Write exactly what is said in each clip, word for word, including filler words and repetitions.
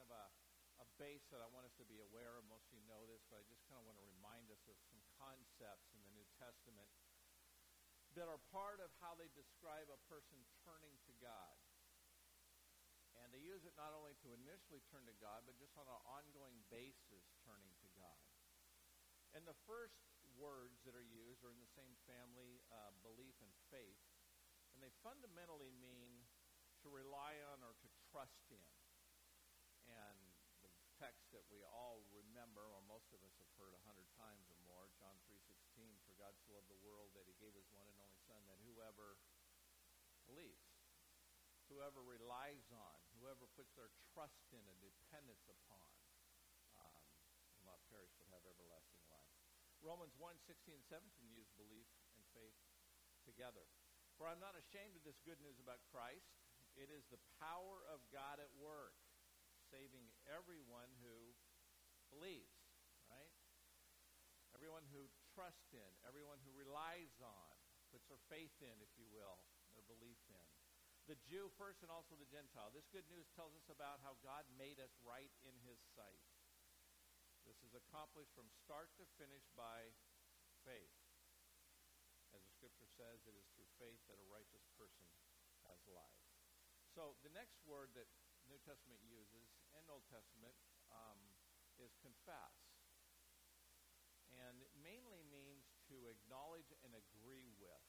of a, a base that I want us to be aware of. Most of you know this, but I just kind of want to remind us of some concepts in the New Testament that are part of how they describe a person turning to God. And they use it not only to initially turn to God, but just on an ongoing basis turning to God. And the first words that are used are in the same family, uh, belief and faith. And they fundamentally mean to rely on or to trust in. And the text that we all remember, or most of us have heard a hundred times or more, John three sixteen, for God so loved the world that he gave his one and only Son, that whoever believes, whoever relies on, whoever puts their trust in and dependence upon, um, will not perish but have everlasting life. Romans one sixteen and seventeen use belief and faith together. For I'm not ashamed of this good news about Christ. It is the power of God at work, saving everyone who believes, right? Everyone who trusts in, everyone who relies on, puts their faith in, if you will, their belief in. The Jew first and also the Gentile. This good news tells us about how God made us right in his sight. This is accomplished from start to finish by faith. As the scripture says, it is through faith that a righteous person has life. So the next word that New Testament uses and Old Testament um, is confess. And it mainly means to acknowledge and agree with.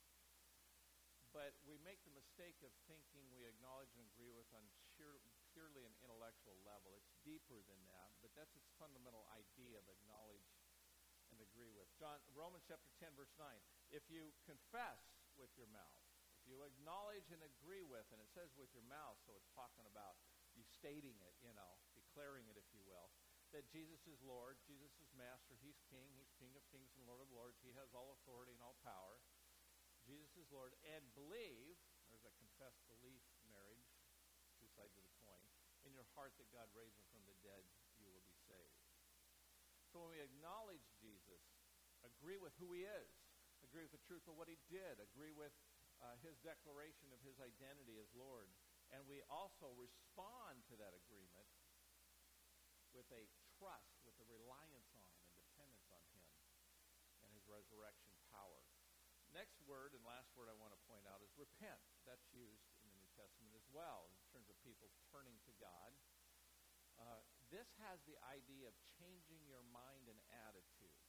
But we make the mistake of thinking we acknowledge and agree with on sheer, purely an intellectual level. It's deeper than that, but that's its fundamental idea of acknowledge and agree with. John, Romans chapter ten, verse nine. If you confess with your mouth, if you acknowledge and agree with, and it says with your mouth, so it's talking about you stating it, you know, declaring it, if you will, that Jesus is Lord, Jesus is Master, he's King, he's King of kings and Lord of lords, he has all authority and all power. Jesus is Lord, and believe, there's a confessed belief marriage, two sides of the coin, in your heart that God raised him from the dead, you will be saved. So when we acknowledge Jesus, agree with who he is, agree with the truth of what he did, agree with uh, his declaration of his identity as Lord, and we also respond to that agreement with a trust, with a reliance on and dependence on him and his resurrection power. Next word and last word I want to point out is repent. That's used in the New Testament as well in terms of people turning to God. Uh, this has the idea of changing your mind and attitude.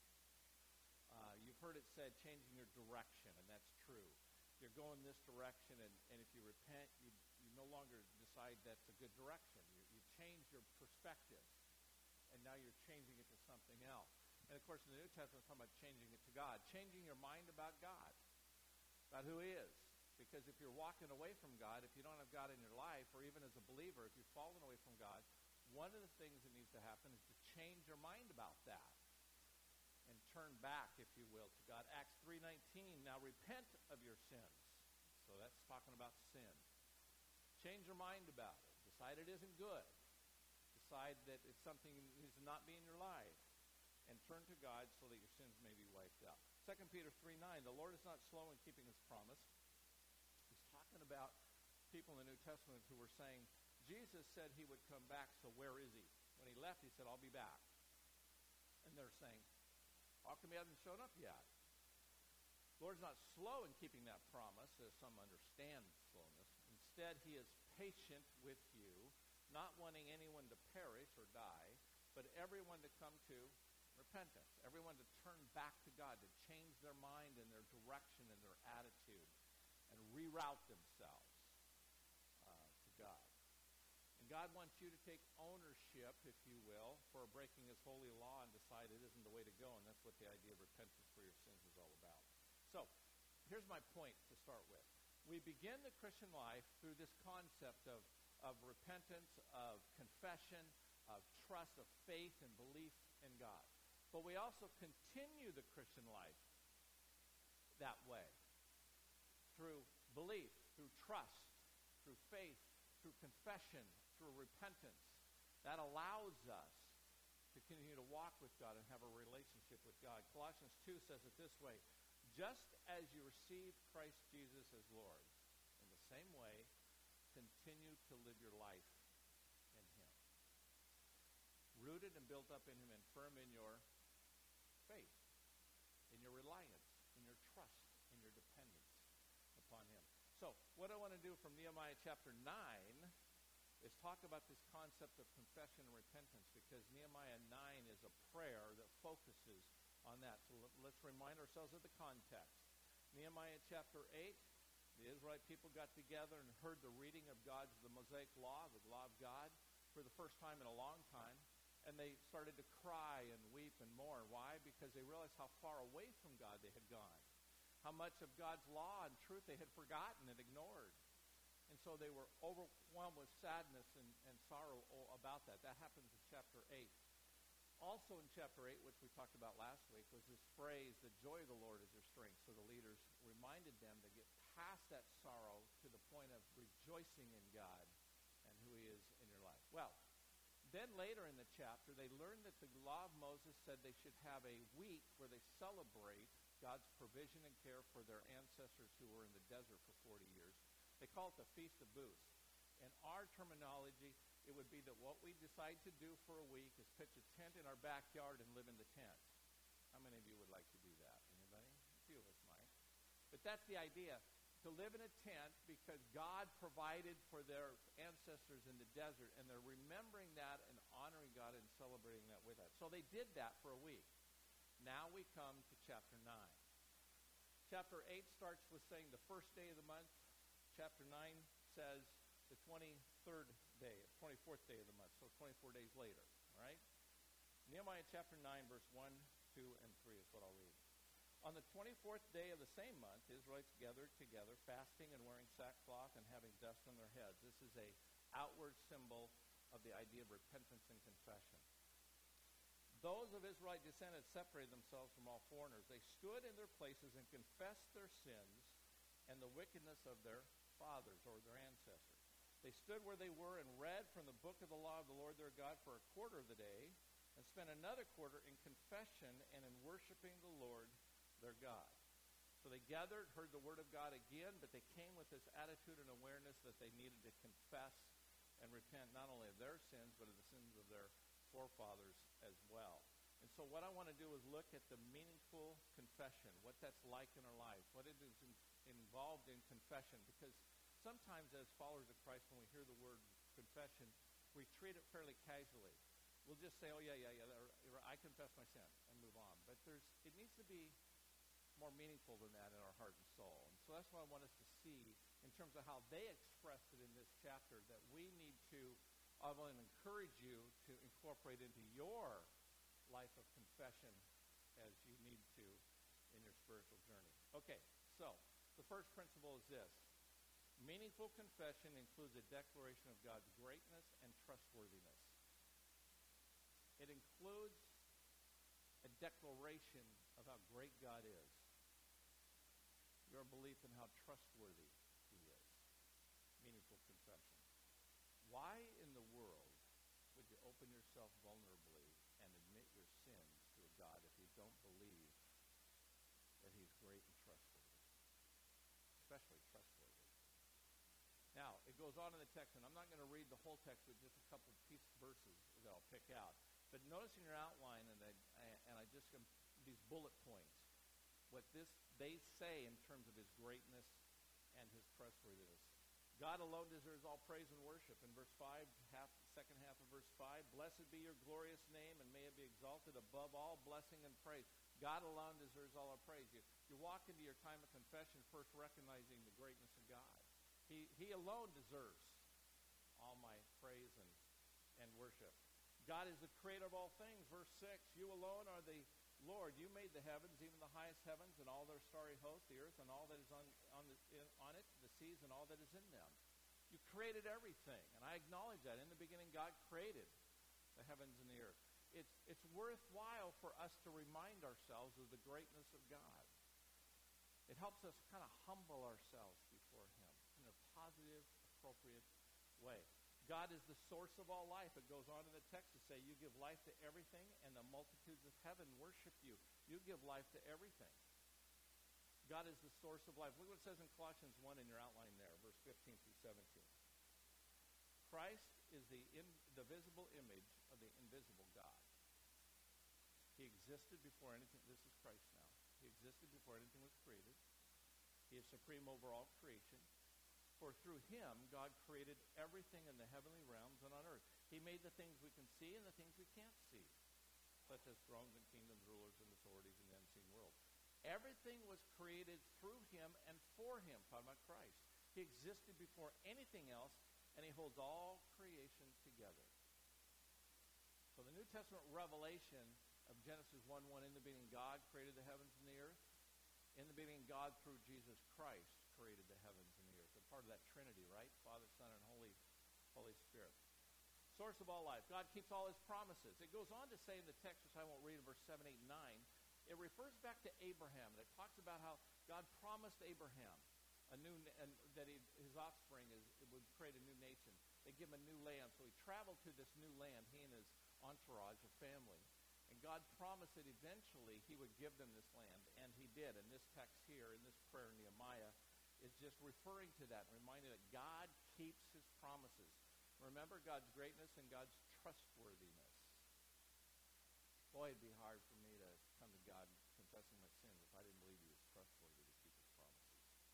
Uh, you've heard it said changing your direction, and that's true. You're going this direction, and, and if you repent, you, you no longer decide that's a good direction. You, you change your perspective, and now you're changing it to something else. And, of course, in the New Testament, it's talking about changing it to God, changing your mind about God, about who he is. Because if you're walking away from God, if you don't have God in your life, or even as a believer, if you've fallen away from God, one of the things that needs to happen is to change your mind about that and turn back, if you will, to God. Acts three nineteen, now repent of your sins. So that's talking about sin. Change your mind about it. Decide it isn't good. Decide that it's something that needs to not be in your life. And turn to God so that your sins may be wiped out. Second Peter three nine, the Lord is not slow in keeping his promise. He's talking about people in the New Testament who were saying, Jesus said he would come back, so where is he? When he left, he said, I'll be back. And they're saying, how come he hasn't shown up yet? The Lord's not slow in keeping that promise, as some understand slowness. Instead, he is patient with you, not wanting anyone to perish or die, but everyone to come to repentance, everyone to turn back to God, to change their mind and their direction and their attitude and reroute themselves uh, to God. And God wants you to take ownership, if you will, for breaking his holy law and decide it isn't the way to go, and that's what the idea of repentance for your sins is all about. So, here's my point to start with. We begin the Christian life through this concept of, of repentance, of confession, of trust, of faith and belief in God. But we also continue the Christian life that way, through belief, through trust, through faith, through confession, through repentance. That allows us to continue to walk with God and have a relationship with God. Colossians two says it this way, just as you received Christ Jesus as Lord, in the same way, continue to live your life in him. built up in him and firm in your faith, in your reliance, in your trust, in your dependence upon him. So what I want to do from Nehemiah chapter nine is talk about this concept of confession and repentance, because Nehemiah nine is a prayer that focuses on that. So let's remind ourselves of the context. Nehemiah chapter eight, the Israelite people got together and heard the reading of God's, the Mosaic law, the law of God, for the first time in a long time. And they started to cry and weep and mourn. Why? Because they realized how far away from God they had gone. How much of God's law and truth they had forgotten and ignored. And so they were overwhelmed with sadness and, and sorrow about that. That happens in chapter eight. Also in chapter eight, which we talked about last week, was this phrase, the joy of the Lord is your strength. So the leaders reminded them to get past that sorrow to the point of rejoicing in God and who he is in your life. Well, then later in the chapter, they learned that the law of Moses said they should have a week where they celebrate God's provision and care for their ancestors who were in the desert for forty years. They call it the Feast of Booths. In our terminology, it would be that what we decide to do for a week is pitch a tent in our backyard and live in the tent. How many of you would like to do that? Anybody? A few of us might. But that's the idea, to live in a tent because God provided for their ancestors in the desert, and they're remembering that and honoring God and celebrating that with us. So they did that for a week. Now we come to chapter nine. Chapter eight starts with saying the first day of the month. Chapter nine says the twenty-third day, twenty-fourth day of the month, so twenty-four days later, all right? Nehemiah chapter nine, verse one, two, and three is what I'll read. On the twenty-fourth day of the same month, Israelites gathered together, fasting and wearing sackcloth and having dust on their heads. This is a outward symbol of the idea of repentance and confession. Those of Israelite descent had separated themselves from all foreigners. They stood in their places and confessed their sins and the wickedness of their fathers or their ancestors. They stood where they were and read from the book of the law of the Lord their God for a quarter of the day, and spent another quarter in confession and in worshiping the Lord their God. So they gathered, heard the word of God again, but they came with this attitude and awareness that they needed to confess and repent not only of their sins, but of the sins of their forefathers as well. And so what I want to do is look at the meaningful confession, what that's like in our lives, what it is in, involved in confession, because sometimes as followers of Christ, when we hear the word confession, we treat it fairly casually. We'll just say, oh, yeah, yeah, yeah, I confess my sin, and move on. But there's, it needs to be more meaningful than that in our heart and soul. And so that's what I want us to see in terms of how they expressed it in this chapter, that we need to, I want to encourage you to incorporate into your life of confession as you need to in your spiritual journey. Okay, so the first principle is this. Meaningful confession includes a declaration of God's greatness and trustworthiness. It includes a declaration of how great God is. Your belief in how trustworthy he is. Meaningful confession. Why in the world would you open yourself vulnerably and admit your sins to a God if you don't believe that he's great and trustworthy? Especially trustworthy. Now, it goes on in the text, and I'm not going to read the whole text, but just a couple of piece verses that I'll pick out. But notice in your outline, and I, and I just, these bullet points, what this they say in terms of his greatness and his trustworthiness. God alone deserves all praise and worship. In verse five, half, second half of verse five, blessed be your glorious name, and may it be exalted above all blessing and praise. God alone deserves all our praise. You, you walk into your time of confession first recognizing the greatness of God. He, he alone deserves all my praise and, and worship. God is the creator of all things. Verse six, you alone are the Lord. You made the heavens, even the highest heavens, and all their starry host, the earth and all that is on, on, the, in, on it, the seas and all that is in them. You created everything, and I acknowledge that. In the beginning, God created the heavens and the earth. It's, it's worthwhile for us to remind ourselves of the greatness of God. It helps us kind of humble ourselves before him in a positive, appropriate way. God is the source of all life. It goes on in the text to say, you give life to everything, and the multitudes of heaven worship you. You give life to everything. God is the source of life. Look what it says in Colossians one in your outline there, verse fifteen through seventeen. Christ is the, in, the visible image of the invisible God. He existed before anything. This is Christ now. He existed before anything was created. He is supreme over all creation. For through him, God created everything in the heavenly realms and on earth. He made the things we can see and the things we can't see, such as thrones and kingdoms, rulers and authorities in the unseen world. Everything was created through him and for him, talking about Christ. He existed before anything else, and he holds all creation together. So the New Testament revelation of Genesis one one, in the beginning God created the heavens and the earth. In the beginning God, through Jesus Christ, created the heavens and the earth. They're part of that Trinity, right? Father, Son, and Holy, Holy Spirit. Source of all life. God keeps all his promises. It goes on to say in the text, which I won't read in verse seven, eight, and nine, it refers back to Abraham. And it talks about how God promised Abraham a new, and that he, his offspring is, would create a new nation. They give him a new land. So he traveled to this new land, he and his entourage, a family. And God promised that eventually he would give them this land, and he did. And this text here, in this prayer in Nehemiah, is just referring to that, reminding that God keeps his promises. Remember God's greatness and God's trustworthiness. Boy, it'd be hard for me to come to God confessing my sins if I didn't believe he was trustworthy to keep his promises.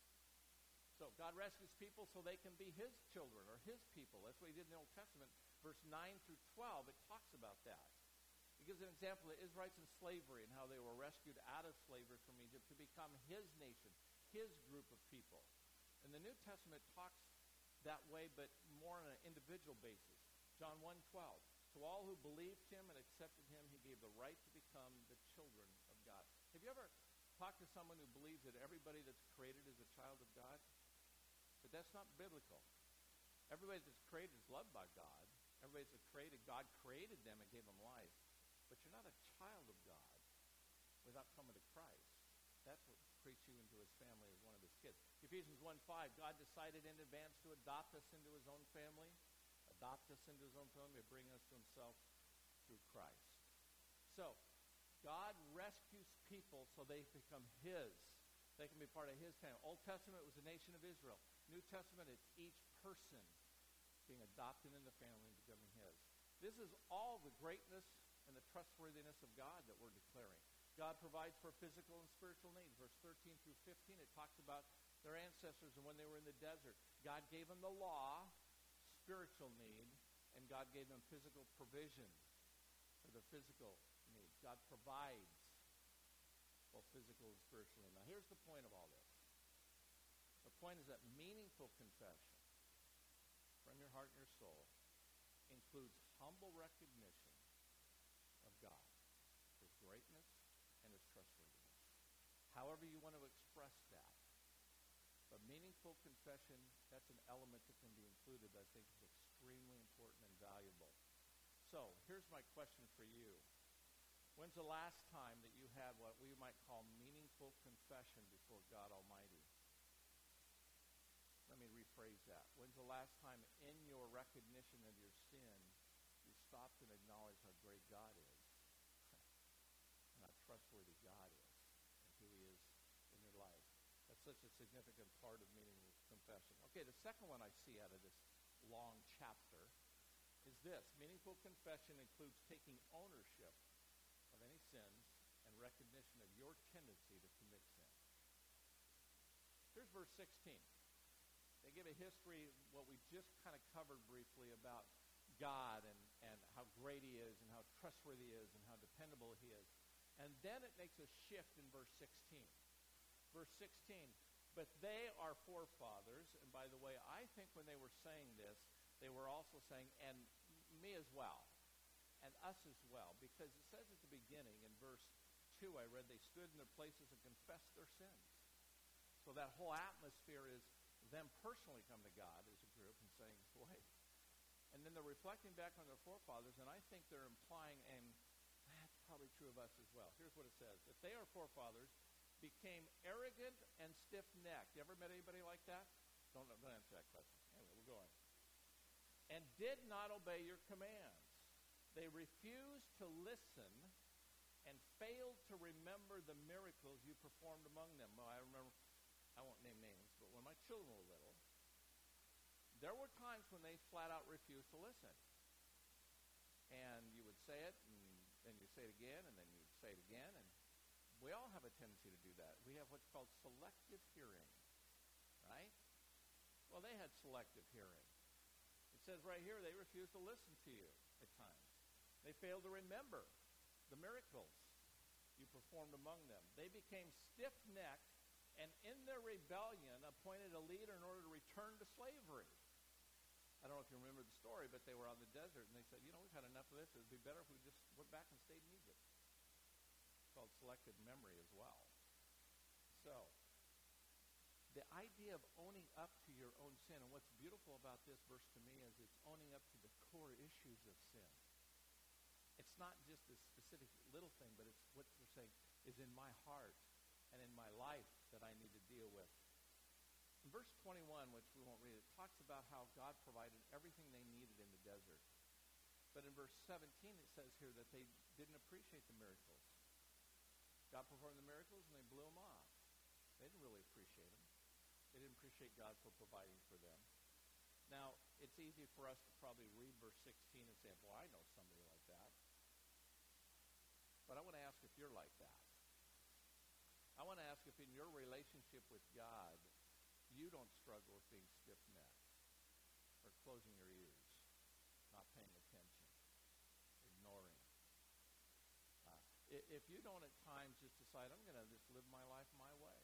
So God rescues people so they can be his children or his people. That's what he did in the Old Testament. Verse nine through twelve, it talks about that. It gives an example of the Israelites in slavery and how they were rescued out of slavery from Egypt to become his nation, his group of people. And the New Testament talks that way, but more on an individual basis. John one twelve, to all who believed him and accepted him, he gave the right to become the children of God. Have you ever talked to someone who believes that everybody that's created is a child of God? But that's not biblical. Everybody that's created is loved by God. Everybody that's created, God created them and gave them life. But you're not a child of God without coming to Christ. That's what creates you into his family as one of his kids. Ephesians one five, God decided in advance to adopt us into his own family, adopt us into his own family, and bring us to himself through Christ. So, God rescues people so they become his. They can be part of his family. Old Testament was the nation of Israel. New Testament, it's each person being adopted in the family and becoming his. This is all the greatness and the trustworthiness of God that we're declaring. God provides for physical and spiritual needs. Verse thirteen through fifteen, it talks about their ancestors and when they were in the desert. God gave them the law, spiritual need, and God gave them physical provision for their physical needs. God provides both physical and spiritual needs. Now here's the point of all this. The point is that meaningful confession from your heart and your soul includes humble recognition of God, his greatness, and his trustworthiness. However you want to express that. But meaningful confession, that's an element that can be included that I think is extremely important and valuable. So, here's my question for you. When's the last time that you had what we might call meaningful confession before God Almighty? Let me rephrase that. When's the last time in your recognition of your sin you stopped and acknowledged how great God is? How trustworthy God is and who he is in your life. That's such a significant part of meaningful confession. Okay, the second one I see out of this long chapter is this. Meaningful confession includes taking ownership of any sins and recognition of your tendency to commit sin. Here's verse sixteen. They give a history of what we just kind of covered briefly about God and, and how great he is and how trustworthy he is and how dependable he is. And then it makes a shift in verse sixteen. Verse sixteen, but they are forefathers, and by the way, I think when they were saying this, they were also saying, and me as well, and us as well, because it says at the beginning in verse two, I read, they stood in their places and confessed their sins. So that whole atmosphere is them personally come to God as a group and saying, boy, and then they're reflecting back on their forefathers, and I think they're implying, and that's probably true of us as well. Here's what it says, that they are forefathers, became arrogant and stiff-necked. You ever met anybody like that? Don't, don't answer that question. Anyway, we're going. And did not obey your commands. They refused to listen and failed to remember the miracles you performed among them. Well, I remember, I won't name names, but when my children were little, there were times when they flat out refused to listen. And you would say it, and then you'd say it again, and then you'd say say it again, and we all have a tendency to do that. We have what's called selective hearing, right? Well, they had selective hearing. It says right here, they refused to listen to you at times. They failed to remember the miracles you performed among them. They became stiff-necked and in their rebellion appointed a leader in order to return to slavery. I don't know if you remember the story, but they were on the desert, and they said, you know, we've had enough of this. It would be better if we just went back and stayed in Egypt. It's called selective memory as well. So, the idea of owning up to your own sin, and what's beautiful about this verse to me is it's owning up to the core issues of sin. It's not just a specific little thing, but it's what they're saying is in my heart and in my life that I need to deal with. In verse twenty-one, which we won't read, it talks about how God provided everything they needed in the desert. But in verse seventeen, it says here that they didn't appreciate the miracles. God performed the miracles, and they blew them off. They didn't really appreciate them. They didn't appreciate God for providing for them. Now, it's easy for us to probably read verse sixteen and say, well, I know somebody like that. But I want to ask if you're like that. I want to ask if in your relationship with God, you don't struggle with being stiff-necked or closing your ears, not paying attention, ignoring. Uh, if you don't at times just decide, I'm going to just live my life my way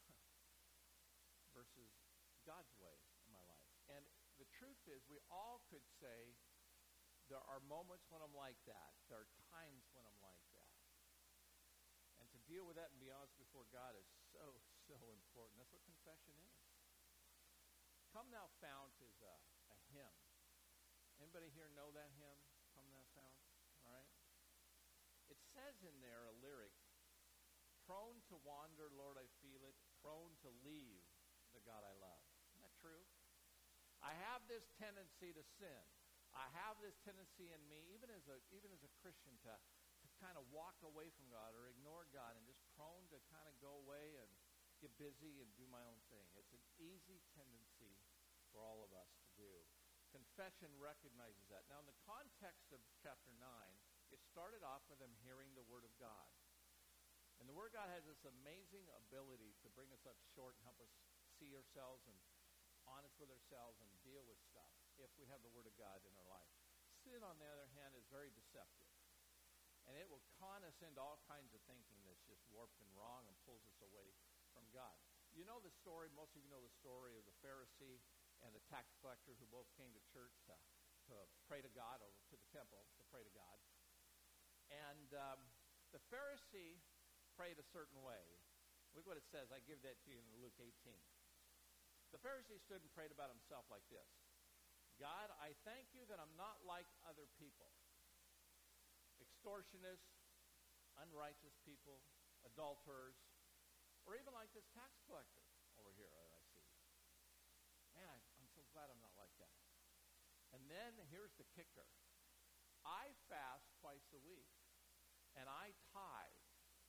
versus God's way in my life. And the truth is, we all could say, there are moments when I'm like that. There are times when I'm like that. And to deal with that and be honest before God is so, so important. That's what confession is. Come Thou Fount is a, a hymn. Anybody here know that hymn, Come Thou Fount? All right? It says in there a lyric, prone to wander, Lord, I feel it, prone to leave the God I love. Isn't that true? I have this tendency to sin. I have this tendency in me, even as a even as a Christian, to, to kind of walk away from God or ignore God and just prone to kind of go away and get busy and do my own thing. It's an easy tendency for all of us to do. Confession recognizes that. Now, in the context of chapter nine, it started off with them hearing the Word of God. And the Word of God has this amazing ability to bring us up short and help us see ourselves and honest with ourselves and deal with stuff if we have the Word of God in our life. Sin, on the other hand, is very deceptive. And it will con us into all kinds of thinking that's just warped and wrong and pulls us away from God. You know the story, most of you know the story of the Pharisee and the tax collector who both came to church to, to pray to God, or to the temple to pray to God. And um, the Pharisee prayed a certain way. Look what it says. I give that to you in Luke eighteen. The Pharisee stood and prayed about himself like this. God, I thank you that I'm not like other people. Extortionists, unrighteous people, adulterers, or even like this tax collector over here that I see. Man, I, I'm so glad I'm not like that. And then here's the kicker. I fast twice a week, and I tithe.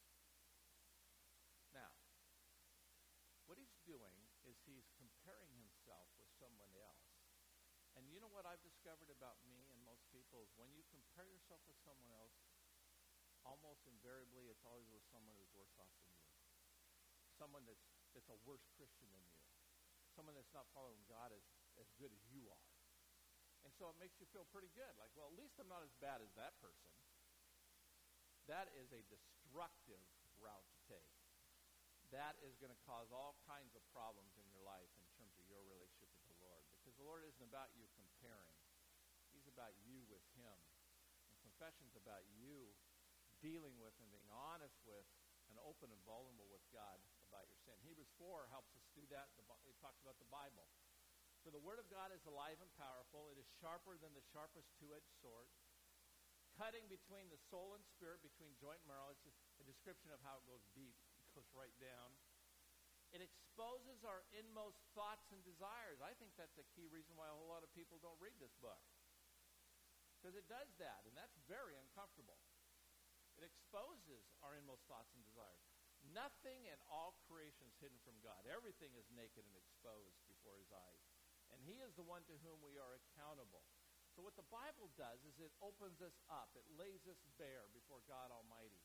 Now, what he's doing is he's comparing himself with someone else. And you know what I've discovered about me and most people is when you compare yourself with someone else, almost invariably it's always with someone who's worse off than you. Someone that's, that's a worse Christian than you. Someone that's not following God as, as good as you are. And so it makes you feel pretty good. Like, well, at least I'm not as bad as that person. That is a destructive route to take. That is going to cause all kinds of problems in your life in terms of your relationship with the Lord. Because the Lord isn't about you comparing. He's about you with Him. And confession's about you dealing with and being honest with and open and vulnerable with God about your sin. Hebrews four helps us do that. It talks about the Bible. For the Word of God is alive and powerful. It is sharper than the sharpest two-edged sword, cutting between the soul and spirit, between joint and marrow. It's a description of how it goes deep. It goes right down. It exposes our inmost thoughts and desires. I think that's a key reason why a whole lot of people don't read this book. Because it does that, and that's very uncomfortable. It exposes our inmost thoughts and desires. Nothing in all creation is hidden from God. Everything is naked and exposed before His eyes. And He is the one to whom we are accountable. So what the Bible does is it opens us up. It lays us bare before God Almighty to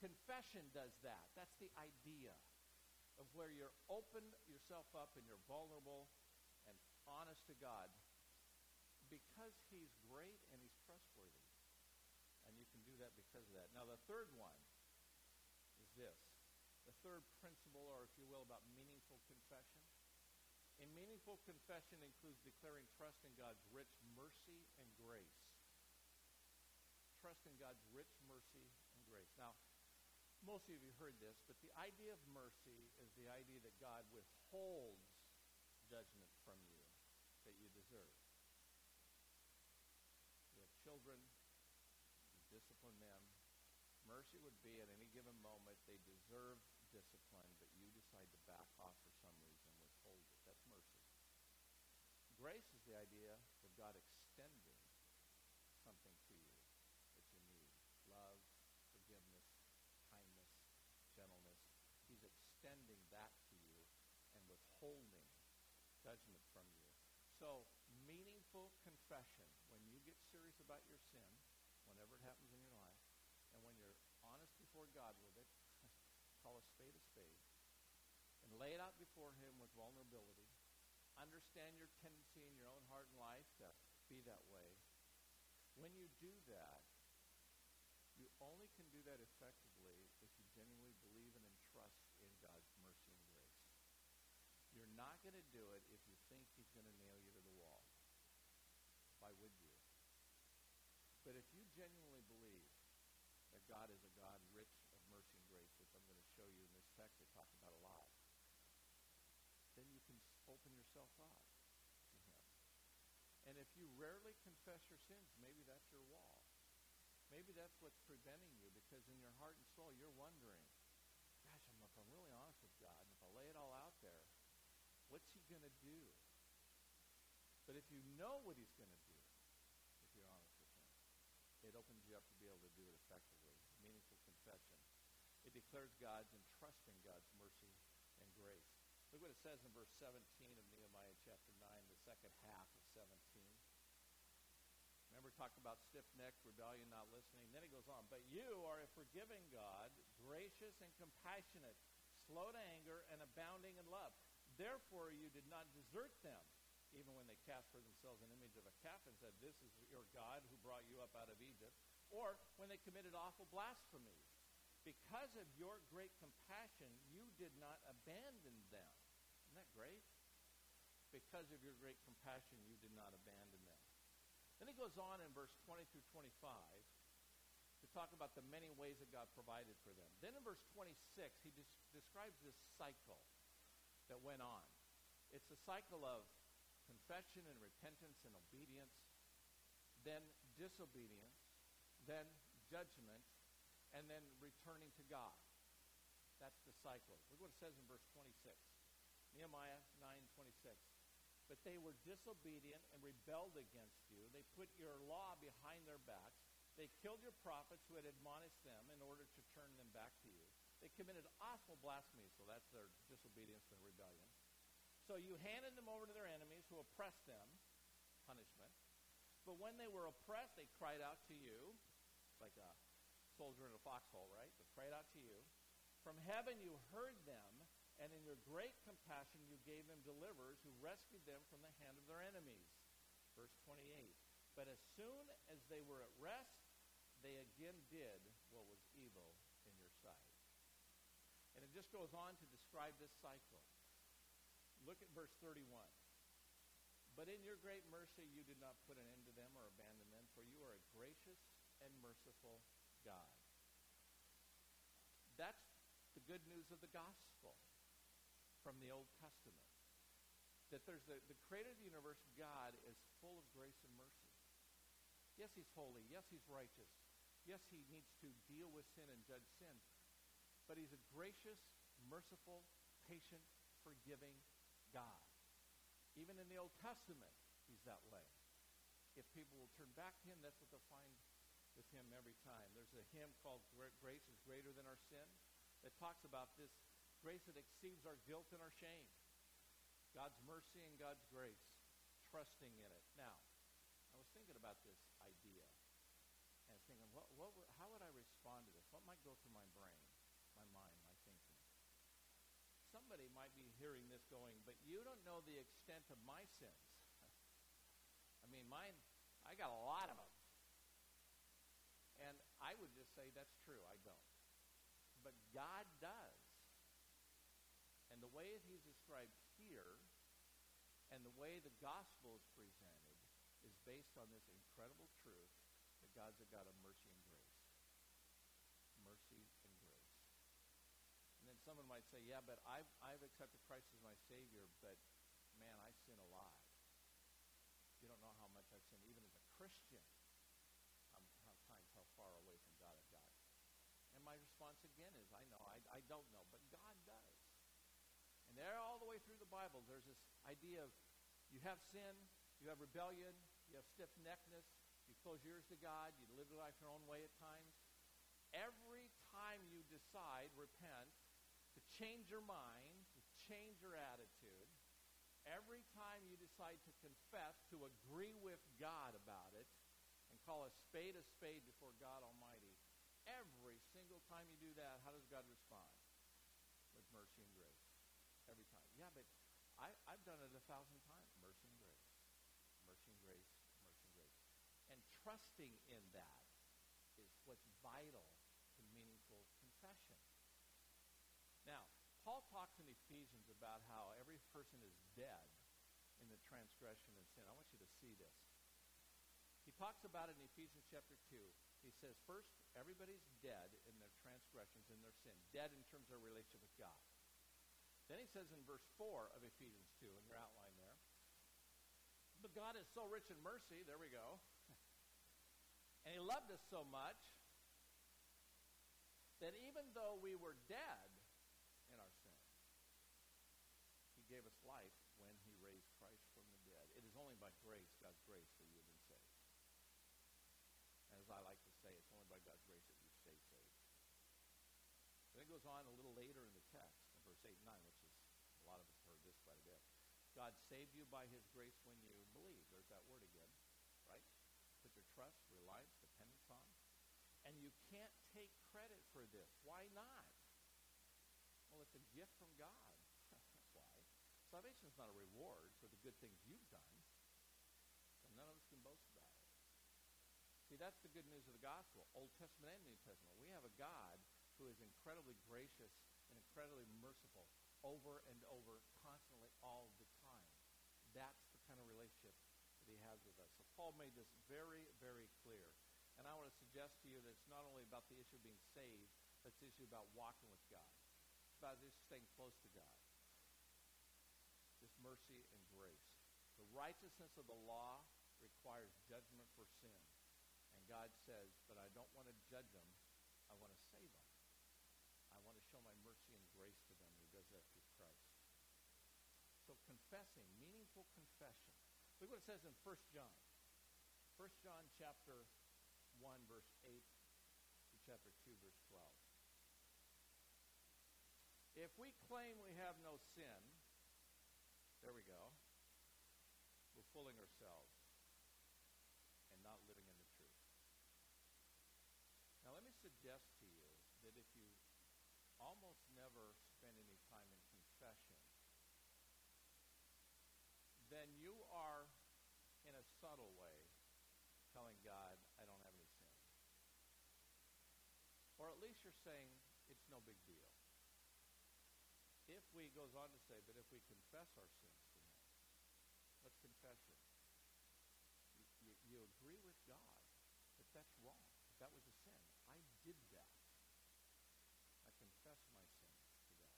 Confession does that. That's the idea of where you're open yourself up and you're vulnerable and honest to God because he's great and he's trustworthy. And you can do that because of that. Now, the third one is this. The third principle, or if you will, about meaningful confession. A meaningful confession includes declaring trust in God's rich mercy and grace. Trust in God's rich mercy and grace. Now, most of you have heard this, but the idea of mercy is the idea that God withholds judgment from you that you deserve. You have children, you discipline them. Mercy would be at any given moment they deserve discipline, but you decide to back off for some reason, withhold it. That's mercy. Grace is the idea of God extending something to you that you need. Love, forgiveness, kindness, gentleness. He's extending that to you and withholding judgment from you. So, meaningful confession, when you get serious about your sin, whenever it happens in your life, and when you're honest before God with it, call a spade a spade, and lay it out before him with vulnerability, understand your tendency in your own heart and life to be that way. When you do that, you only can do that effectively if you genuinely believe and entrust in God's mercy and grace. You're not going to do it if you think he's going to nail you to the wall. Why would you? But if you genuinely believe that God is a God rich of mercy and grace, which I'm going to show you in this text I talk about a lot, then you can open yourself up to him. And if you rarely confess your sins, maybe that's your wall. Maybe that's what's preventing you, because in your heart and soul you're wondering, gosh, I'm, if I'm really honest with God, and if I lay it all out there, what's he going to do? But if you know what he's going to do, if you're honest with him, it opens you up to be able to do it effectively. Meaningful confession. It declares God's and trust in God's mercy and grace. Look what it says in verse seventeen of Nehemiah chapter nine, the second half of seventeen. Remember, talk about stiff-necked, rebellion, not listening. Then it goes on. But you are a forgiving God, gracious and compassionate, slow to anger and abounding in love. Therefore you did not desert them, even when they cast for themselves an image of a calf and said, this is your God who brought you up out of Egypt, or when they committed awful blasphemies. Because of your great compassion, you did not abandon them. Isn't that great? Because of your great compassion, you did not abandon them. Then he goes on in verse twenty through twenty-five to talk about the many ways that God provided for them. Then in verse twenty-six, he des- describes this cycle that went on. It's a cycle of confession and repentance and obedience, then disobedience, then judgment, and then returning to God. That's the cycle. Look what it says in verse twenty-six. Nehemiah nine twenty-six. But they were disobedient and rebelled against you. They put your law behind their backs. They killed your prophets who had admonished them in order to turn them back to you. They committed awful blasphemy, so that's their disobedience and rebellion. So you handed them over to their enemies who oppressed them, punishment. But when they were oppressed, they cried out to you. It's like a soldier in a foxhole, right? They cried out to you. From heaven you heard them, and in your great compassion you gave them deliverers who rescued them from the hand of their enemies. Verse twenty-eight. But as soon as they were at rest, they again did what was evil in your sight. And it just goes on to describe this cycle. Look at verse thirty-one. But in your great mercy you did not put an end to them or abandon them, for you are a gracious and merciful God. That's the good news of the gospel from the Old Testament. That there's the, the creator of the universe, God, is full of grace and mercy. Yes, he's holy. Yes, he's righteous. Yes, he needs to deal with sin and judge sin. But he's a gracious, merciful, patient, forgiving God. Even in the Old Testament, he's that way. If people will turn back to him, that's what they'll find with him every time. There's a hymn called Grace is Greater Than Our Sin that talks about this grace that exceeds our guilt and our shame. God's mercy and God's grace, trusting in it. Now, I was thinking about this idea. And I was thinking, what, what, how would I respond to this? What what might go through my brain, my mind, my thinking? Somebody might be hearing this going, but you don't know the extent of my sins. I mean, mine, I got a lot of them. And I would just say that's true, I don't. But God does. And the way he's described here and the way the gospel is presented is based on this incredible truth that God's a God of mercy and grace. Mercy and grace. And then someone might say, yeah, but I've, I've accepted Christ as my Savior, but man, I sin a lot. You don't know how much I've sinned, even as a Christian, how, how times, how far away from God I've gotten. And my response again is, I know, I, I don't know, but God does. And there all the way through the Bible, there's this idea of you have sin, you have rebellion, you have stiff-neckedness, you close your ears to God, you live your life your own way at times. Every time you decide, repent, to change your mind, to change your attitude, every time you decide to confess, to agree with God about it, and call a spade a spade before God Almighty, every single time you do that, how does God respond? With mercy and grace. Every time. Yeah, but I, I've done it a thousand times. Mercy and grace. Mercy and grace. Mercy and grace. And trusting in that is what's vital to meaningful confession. Now, Paul talks in Ephesians about how every person is dead in the transgression and sin. I want you to see this. He talks about it in Ephesians chapter two. He says, first, everybody's dead in their transgressions, in their sin. Dead in terms of their relationship with God. Then he says in verse four of Ephesians two, in your outline there, but God is so rich in mercy, there we go, and he loved us so much that even though we were dead in our sin, he gave us life when he raised Christ from the dead. It is only by grace, God's grace, that you have been saved. And as I like to say, it's only by God's grace that you stay saved. Then it goes on a little later in the text, in verse eight and nine, which is, a lot of us heard this quite a bit. God saved you by his grace when you believe. There's that word again, right? Put your trust, reliance, dependence on. And you can't take credit for this. Why not? Well, it's a gift from God. That's why. Salvation is not a reward for the good things you've done. So none of us can boast about it. See, that's the good news of the gospel, Old Testament and New Testament. We have a God who is incredibly gracious and incredibly merciful over and over, constantly, all the time. That's the kind of relationship that he has with us. So Paul made this very, very clear. And I want to suggest to you that it's not only about the issue of being saved, but it's the issue about walking with God. It's about just staying close to God. Just mercy and grace. The righteousness of the law requires judgment for sin. And God says, but I don't want to judge them. I want to save them. I want to show my mercy and grace to them. He does that through Christ. So confessing, meaningful confession. Look what it says in First John. First John chapter one, verse eight to chapter two, verse twelve. If we claim we have no sin, there we go, we're fooling ourselves and not living in the truth. Now let me suggest to you that if you almost never spend any time in confession, then you are, in a subtle way, telling God, I don't have any sin. Or at least you're saying, it's no big deal. If we, goes on to say, but if we confess our sins to him, what's confession? You, you, you agree with God that that's wrong, that that was a sin. I did that. I confess my sins to God.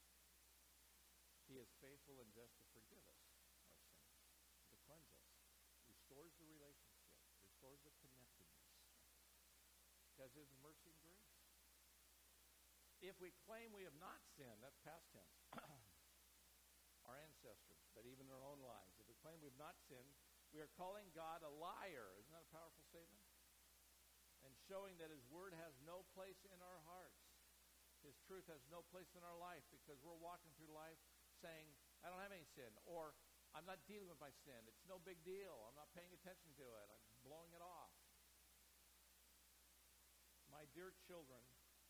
He is faithful and just to forgive us our sins, to cleanse us, restores the relationship, restores the connectedness, because of his mercy and grace. If we claim we have not sinned, that's past tense, our ancestors, but even in our own lives, if we claim we have not sinned, we are calling God a liar. Isn't that a powerful statement? And showing that his word has no place in our hearts. His truth has no place in our life because we're walking through life saying, I don't have any sin, or I'm not dealing with my sin. It's no big deal. I'm not paying attention to it. I'm blowing it off. My dear children,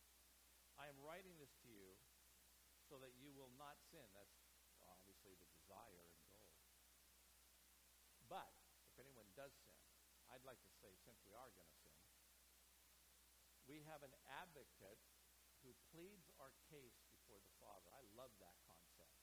I'm writing this to you so that you will not sin. That's obviously the desire and goal. But if anyone does sin, I'd like to say, since we are going to sin, we have an advocate who pleads our case before the Father. I love that concept.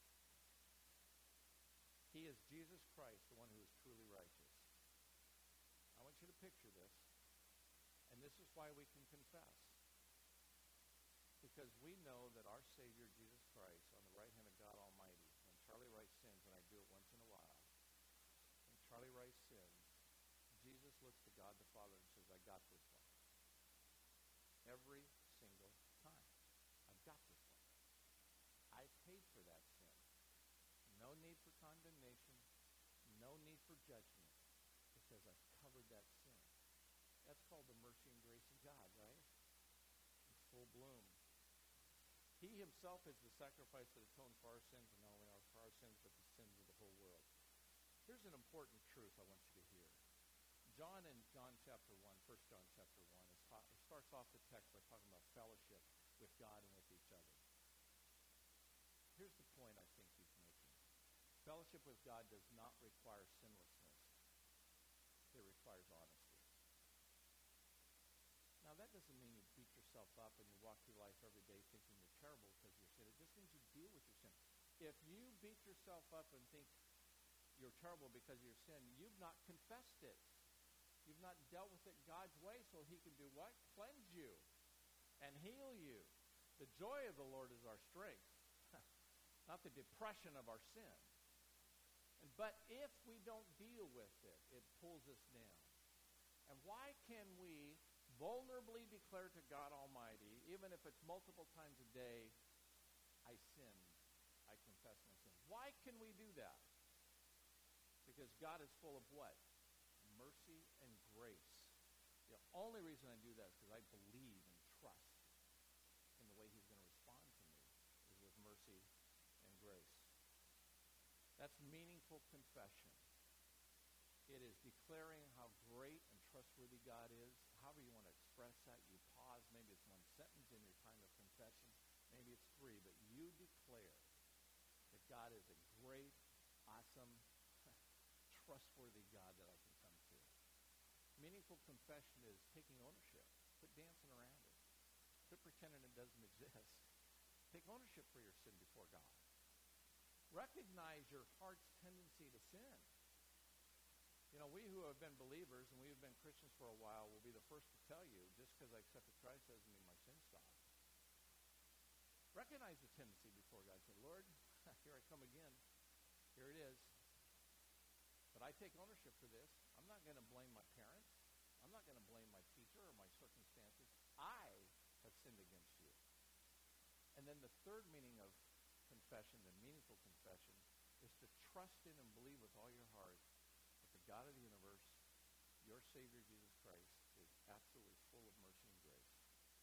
He is Jesus Christ, the one who is truly righteous. I want you to picture this. And this is why we can confess. Because we know that our Savior, Jesus Christ, on the right hand of God Almighty, when Charlie Rice sins, and I do it once in a while, when Charlie Rice sins, Jesus looks to God the Father and says, I got this one. Every single time. I've got this one. I paid for that sin. No need for condemnation. No need for judgment. Because I've covered that sin. That's called the mercy and grace of God, right? In full bloom. He himself is the sacrifice that atones for our sins, and not only for our sins, but the sins of the whole world. Here's an important truth I want you to hear. John in John chapter one, First John chapter one, is ta- it starts off the text by talking about fellowship with God and with each other. Here's the point I think he's making. Fellowship with God does not require sinlessness. It requires honesty. Now, that doesn't mean you beat yourself up and you walk through life every day thinking you're terrible because of your sin. It just means you deal with your sin. If you beat yourself up and think you're terrible because of your sin, you've not confessed it. You've not dealt with it God's way so he can do what? Cleanse you and heal you. The joy of the Lord is our strength, not the depression of our sin. And, but if we don't deal with it, it pulls us down. And why can we vulnerably declare to God Almighty, even if it's multiple times a day, I sinned, I confess my sin? Why can we do that? Because God is full of what? Mercy and grace. The only reason I do that is because I believe and trust in the way he's going to respond to me is with mercy and grace. That's meaningful confession. It is declaring how great and trustworthy God is. However you want to express that, you pause. Maybe it's one sentence in your time of confession. Maybe it's three. But you declare that God is a great, awesome, trustworthy God that I can come to. Meaningful confession is taking ownership. Quit dancing around it. Quit pretending it doesn't exist. Take ownership for your sin before God. Recognize your heart's tendency to sin. You know, we who have been believers and we have been Christians for a while will be the first to tell you, just because I accepted Christ doesn't mean my sin stopped. Recognize the tendency before God. Say, Lord, here I come again. Here it is. But I take ownership for this. I'm not going to blame my parents. I'm not going to blame my teacher or my circumstances. I have sinned against you. And then the third meaning of confession, the meaningful confession, is to trust in and believe with all your heart that the God of the universe, your Savior Jesus Christ, is absolutely full of mercy and grace.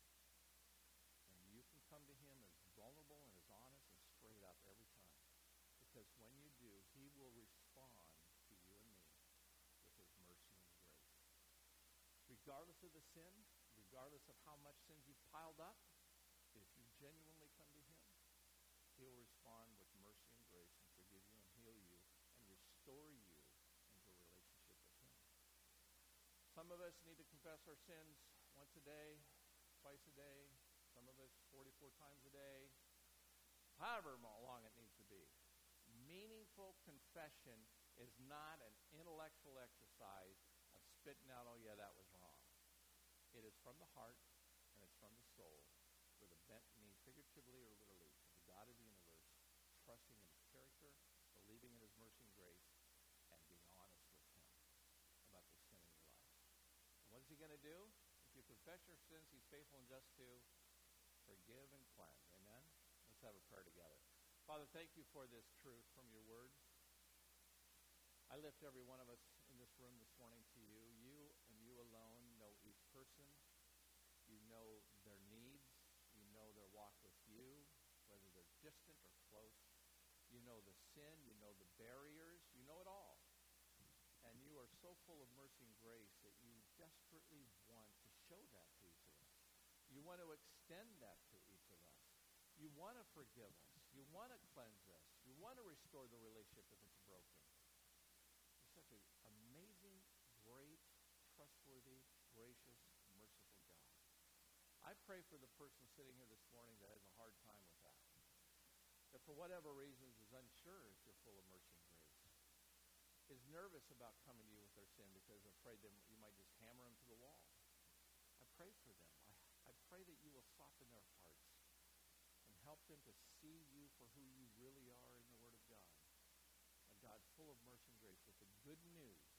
And you can come to him as vulnerable and as honest and straight up every time. Because when you do, he will respond to you and me with his mercy and grace. Regardless of the sin, regardless of how much sins you've piled up, if you genuinely come to him, he will respond with mercy and grace and forgive you and heal you and restore you into a relationship with him. Some of us need to confess our sins once a day, twice a day, some of us forty-four times a day, however long it needs to be. Meaningful confession is not an intellectual exercise of spitting out, oh yeah, that was wrong. It is from the heart and it's from the soul with a bent knee, figuratively or literally, to the God of the universe, trusting in his character, believing in his mercy and grace, and being honest with him about the sin in your life. And what is he going to do? If you confess your sins, he's faithful and just to forgive and cleanse. Amen? Let's have a prayer together. Father, thank you for this truth from your word. I lift every one of us in this room this morning to you. You and you alone know each person. You know their needs. You know their walk with you, whether they're distant or close. You know the sin. You know the barriers. You know it all. And you are so full of mercy and grace that you desperately want to show that to each of us. You want to extend that to each of us. want to forgive us. You want to cleanse us. You want to restore the relationship if it's broken. You're such an amazing, great, trustworthy, gracious, merciful God. I pray for the person sitting here this morning that has a hard time with that. That for whatever reasons is unsure if you're full of mercy and grace. Is nervous about coming to you with their sin because afraid they, you might just hammer them to the wall. I pray for them. I, I pray that you will soften their hearts and help them to see you for who you really are in the Word of God. A God full of mercy and grace with the good news